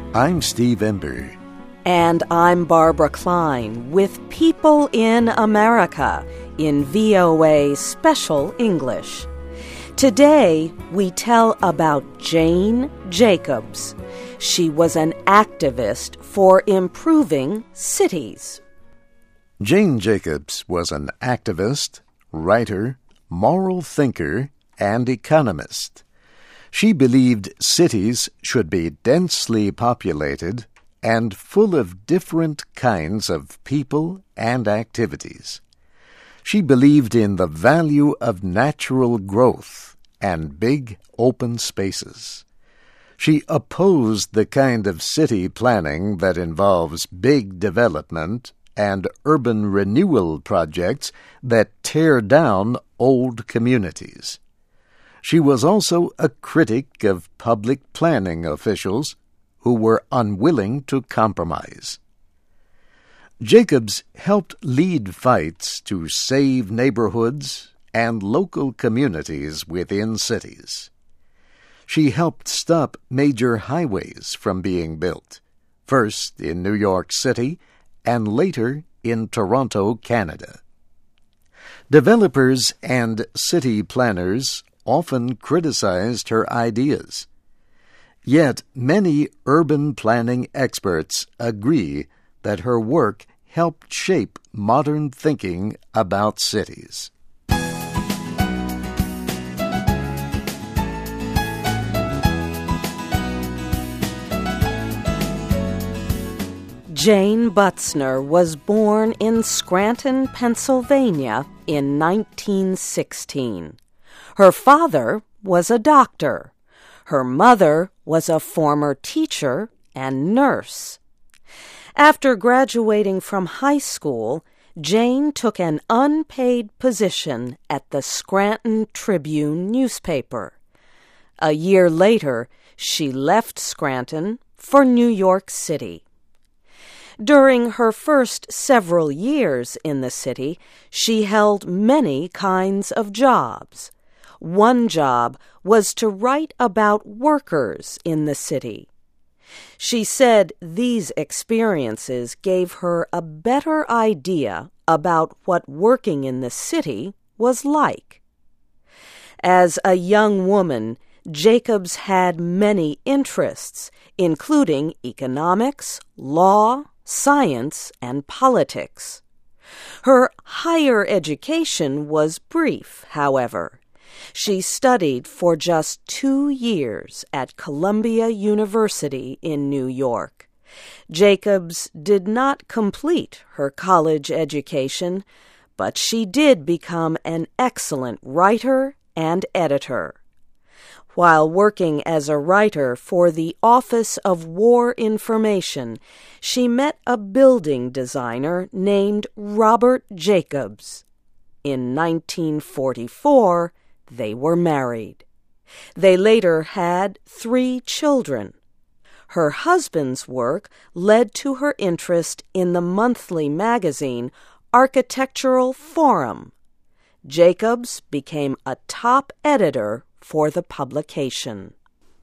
I'm Steve Ember. And I'm Barbara Klein with People in America in VOA Special English. Today, we tell about Jane Jacobs. She was an activist for improving cities. Jane Jacobs was an activist, writer, moral thinker, and economist. She believed cities should be densely populated and full of different kinds of people and activities. She believed in the value of natural growth and big open spaces. She opposed the kind of city planning that involves big development and urban renewal projects that tear down old communities. She was also a critic of public planning officials who were unwilling to compromise. Jacobs helped lead fights to save neighborhoods and local communities within cities. She helped stop major highways from being built, first in New York City and later in Toronto, Canada. Developers and city planners often criticized her ideas. Yet many urban planning experts agree that her work helped shape modern thinking about cities. Jane Butzner was born in Scranton, Pennsylvania in 1916. Her father was a doctor. Her mother was a former teacher and nurse. After graduating from high school, Jane took an unpaid position at the Scranton Tribune newspaper. A year later, she left Scranton for New York City. During her first several years in the city, she held many kinds of jobs. One job was to write about workers in the city. She said these experiences gave her a better idea about what working in the city was like. As a young woman, Jacobs had many interests, including economics, law, science, and politics. Her higher education was brief, however. She studied for just 2 years at Columbia University in New York. Jacobs did not complete her college education, but she did become an excellent writer and editor. While working as a writer for the Office of War Information, she met a building designer named Robert Jacobs. In 1944, they were married. They later had 3 children. Her husband's work led to her interest in the monthly magazine Architectural Forum. Jacobs became a top editor for the publication.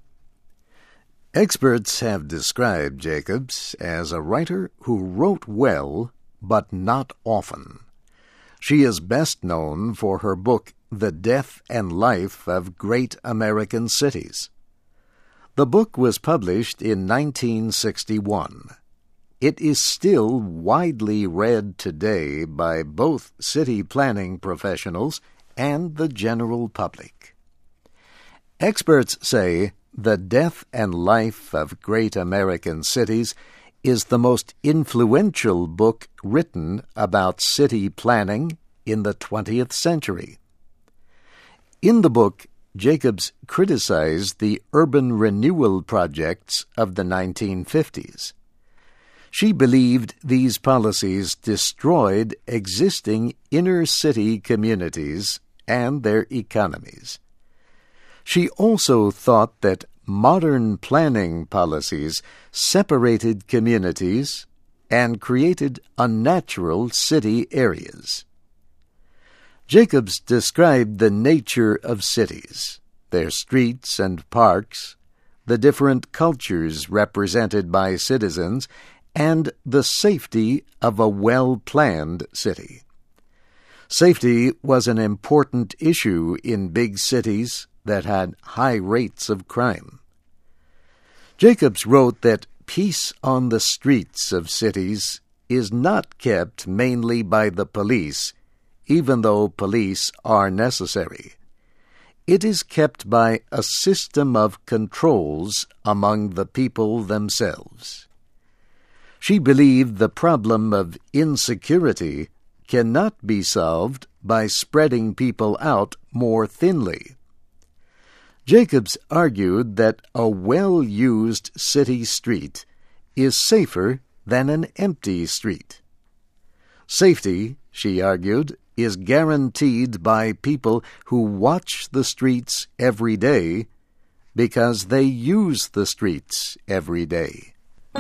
Experts have described Jacobs as a writer who wrote well, but not often. She is best known for her book, The Death and Life of Great American Cities. The book was published in 1961. It is still widely read today by both city planning professionals and the general public. Experts say The Death and Life of Great American Cities is the most influential book written about city planning in the 20th century. In the book, Jacobs criticized the urban renewal projects of the 1950s. She believed these policies destroyed existing inner-city communities and their economies. She also thought that modern planning policies separated communities and created unnatural city areas. Jacobs described the nature of cities, their streets and parks, the different cultures represented by citizens, and the safety of a well-planned city. Safety was an important issue in big cities that had high rates of crime. Jacobs wrote that peace on the streets of cities is not kept mainly by the police, even though police are necessary. It is kept by a system of controls among the people themselves. She believed the problem of insecurity cannot be solved by spreading people out more thinly. Jacobs argued that a well-used city street is safer than an empty street. Safety, she argued, is guaranteed by people who watch the streets every day because they use the streets every day.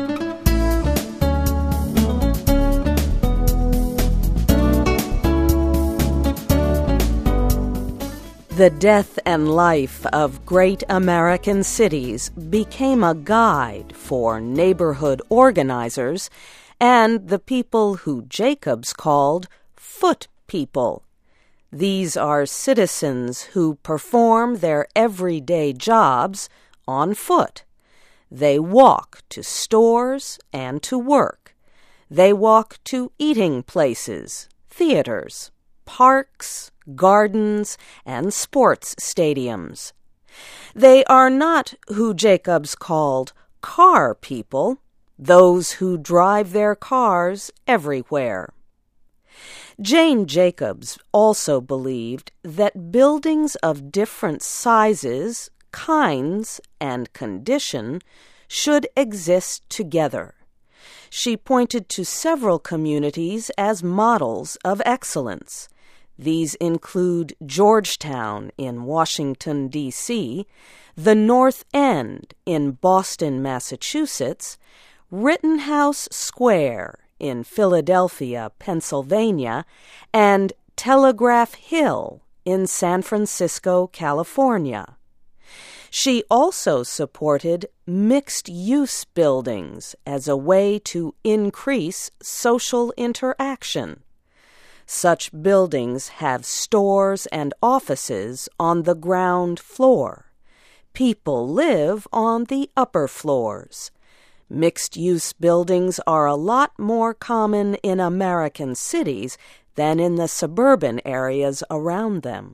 The Death and Life of Great American Cities became a guide for neighborhood organizers and the people who Jacobs called foot people. These are citizens who perform their everyday jobs on foot. They walk to stores and to work. They walk to eating places, theaters, parks, gardens, and sports stadiums. They are not who Jacobs called car people, those who drive their cars everywhere. Jane Jacobs also believed that buildings of different sizes, kinds, and condition should exist together. She pointed to several communities as models of excellence. These include Georgetown in Washington, D.C., the North End in Boston, Massachusetts, Rittenhouse Square in Philadelphia, Pennsylvania, and Telegraph Hill in San Francisco, California. She also supported mixed-use buildings as a way to increase social interaction. Such buildings have stores and offices on the ground floor. People live on the upper floors. Mixed-use buildings are a lot more common in American cities than in the suburban areas around them.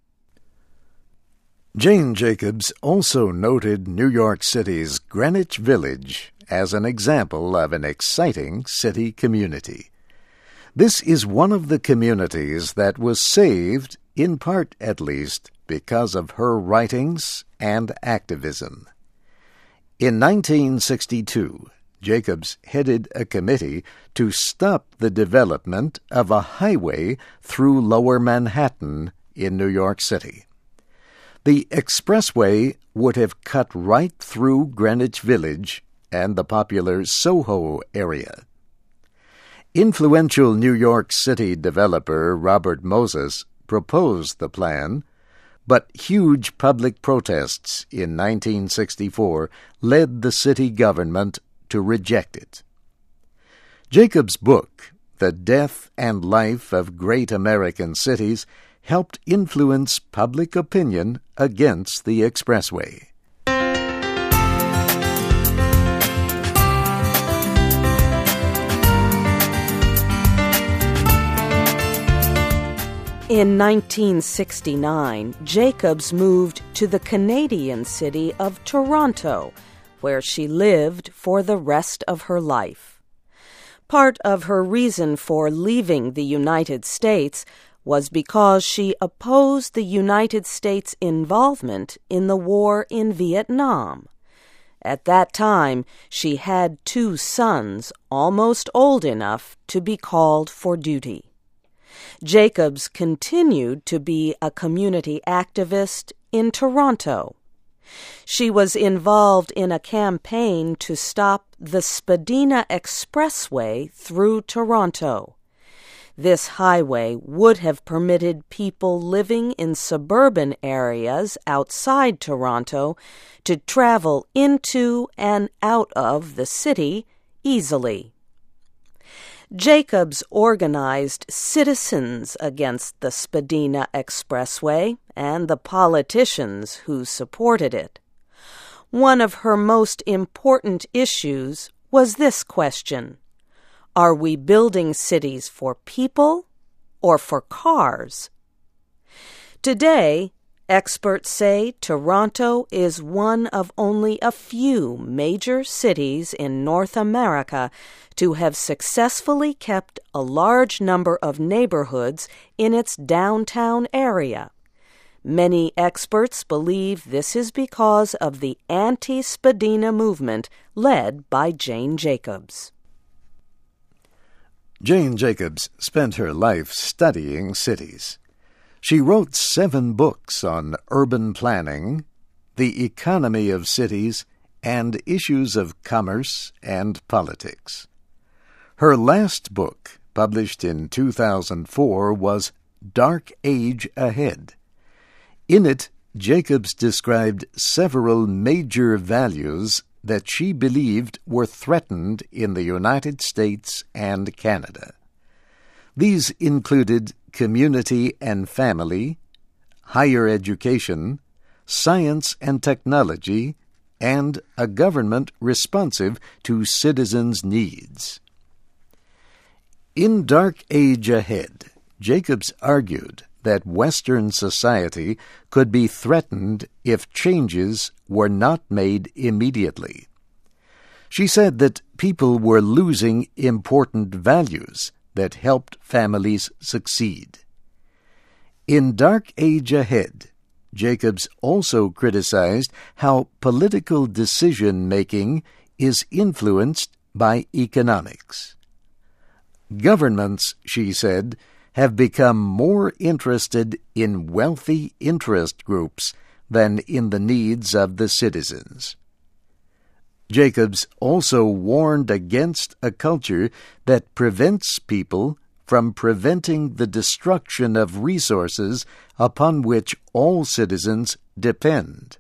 Jane Jacobs also noted New York City's Greenwich Village as an example of an exciting city community. This is one of the communities that was saved, in part at least, because of her writings and activism. In 1962, Jacobs headed a committee to stop the development of a highway through Lower Manhattan in New York City. The expressway would have cut right through Greenwich Village and the popular Soho area. Influential New York City developer Robert Moses proposed the plan, but huge public protests in 1964 led the city government to reject it. Jacobs' book, The Death and Life of Great American Cities, helped influence public opinion against the expressway. In 1969, Jacobs moved to the Canadian city of Toronto, where she lived for the rest of her life. Part of her reason for leaving the United States was because she opposed the United States' involvement in the war in Vietnam. At that time, she had 2 sons almost old enough to be called for duty. Jacobs continued to be a community activist in Toronto. She was involved in a campaign to stop the Spadina Expressway through Toronto. This highway would have permitted people living in suburban areas outside Toronto to travel into and out of the city easily. Jacobs organized citizens against the Spadina Expressway and the politicians who supported it. One of her most important issues was this question: are we building cities for people or for cars? Today, experts say Toronto is one of only a few major cities in North America to have successfully kept a large number of neighborhoods in its downtown area. Many experts believe this is because of the anti-Spadina movement led by Jane Jacobs. Jane Jacobs spent her life studying cities. She wrote 7 books on urban planning, the economy of cities, and issues of commerce and politics. Her last book, published in 2004, was Dark Age Ahead. In it, Jacobs described several major values that she believed were threatened in the United States and Canada. These included community and family, higher education, science and technology, and a government responsive to citizens' needs. In Dark Age Ahead, Jacobs argued that Western society could be threatened if changes were not made immediately. She said that people were losing important values that helped families succeed. In Dark Age Ahead, Jacobs also criticized how political decision-making is influenced by economics. Governments, she said, have become more interested in wealthy interest groups than in the needs of the citizens. Jacobs also warned against a culture that prevents people from preventing the destruction of resources upon which all citizens depend.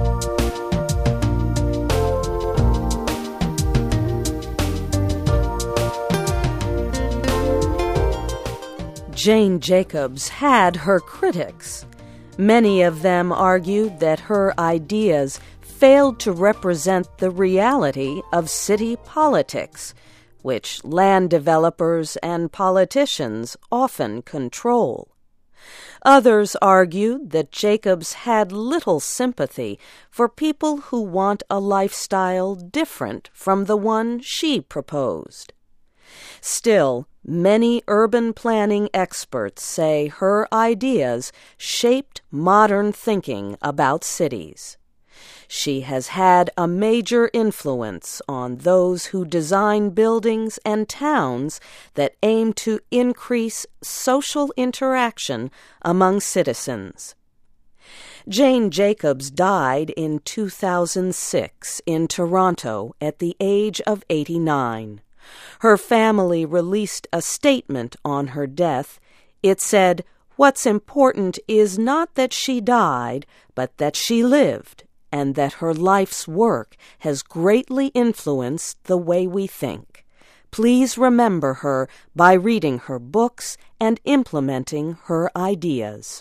Jane Jacobs had her critics. Many of them argued that her ideas failed to represent the reality of city politics, which land developers and politicians often control. Others argued that Jacobs had little sympathy for people who want a lifestyle different from the one she proposed. Still, many urban planning experts say her ideas shaped modern thinking about cities. She has had a major influence on those who design buildings and towns that aim to increase social interaction among citizens. Jane Jacobs died in 2006 in Toronto at the age of 89. Her family released a statement on her death. It said, "What's important is not that she died, but that she lived, and that her life's work has greatly influenced the way we think. Please remember her by reading her books and implementing her ideas."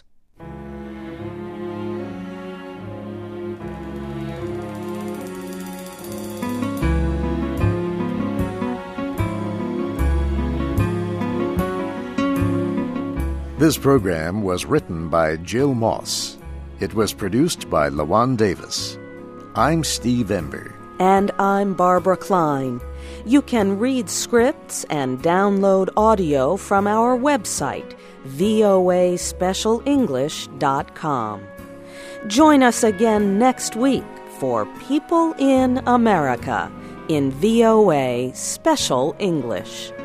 This program was written by Jill Moss. It was produced by LaJuan Davis. I'm Steve Ember. And I'm Barbara Klein. You can read scripts and download audio from our website, voaspecialenglish.com. Join us again next week for People in America in VOA Special English.